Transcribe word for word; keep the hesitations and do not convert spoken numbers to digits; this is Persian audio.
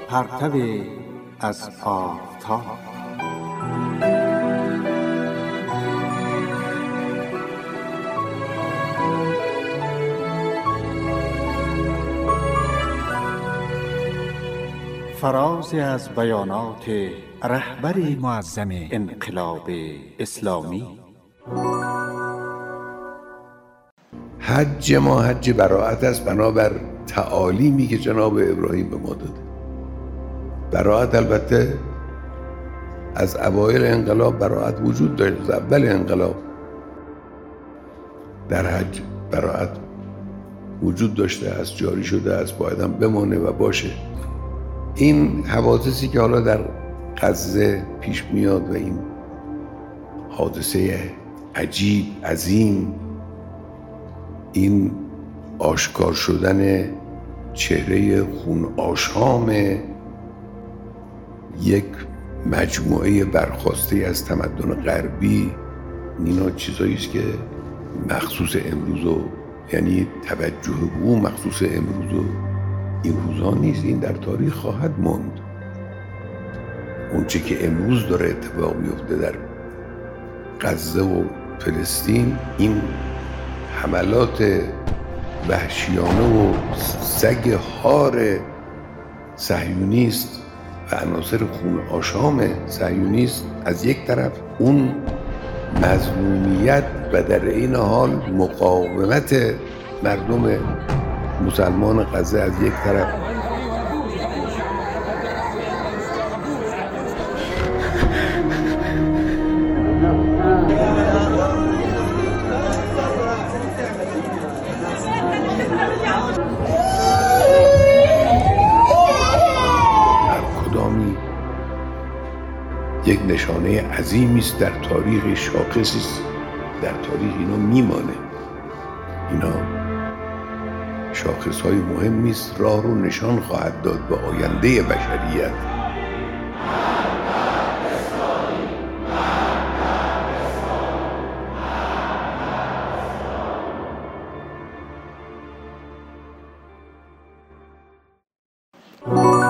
پرتو از آفتاب. فرازی از بیانات رهبر معظم انقلاب اسلامی. حج ما حج براءت است بنابر تعالیمی که جناب ابراهیم به ما داده. براءت البته از اوایل انقلاب براءت وجود داشت، از اول انقلاب در حج براءت وجود داشته است، جاری شده است، باید هم بمانه و باشه. این حوادثی که حالا در غزه پیش میاد و این حادثه عجیب عظیم، این آشکار شدن چهره خون آشام یک مجموعه برخاسته از تمدن غربی، اینا چیزایی است که مخصوص امروز و یعنی توجه او مخصوص امروز و این روزها نیست، این در تاریخ خواهد ماند. اونچه که امروز داره اتفاق میفته در غزه و فلسطین، این حملات وحشیانه و سگ هار صهیونیست و عناصر خون آشام صهیونیست از یک طرف، اون مظلومیت و در این حال مقاومت مردم مسلمان غزه از یک طرف. یک نشانه عظیمی است در تاریخ، شاخصی است در تاریخ، اینا میمانه، اینا شاخصهای مهمی است، راه رو نشان خواهد داد به آینده بشریت. Oh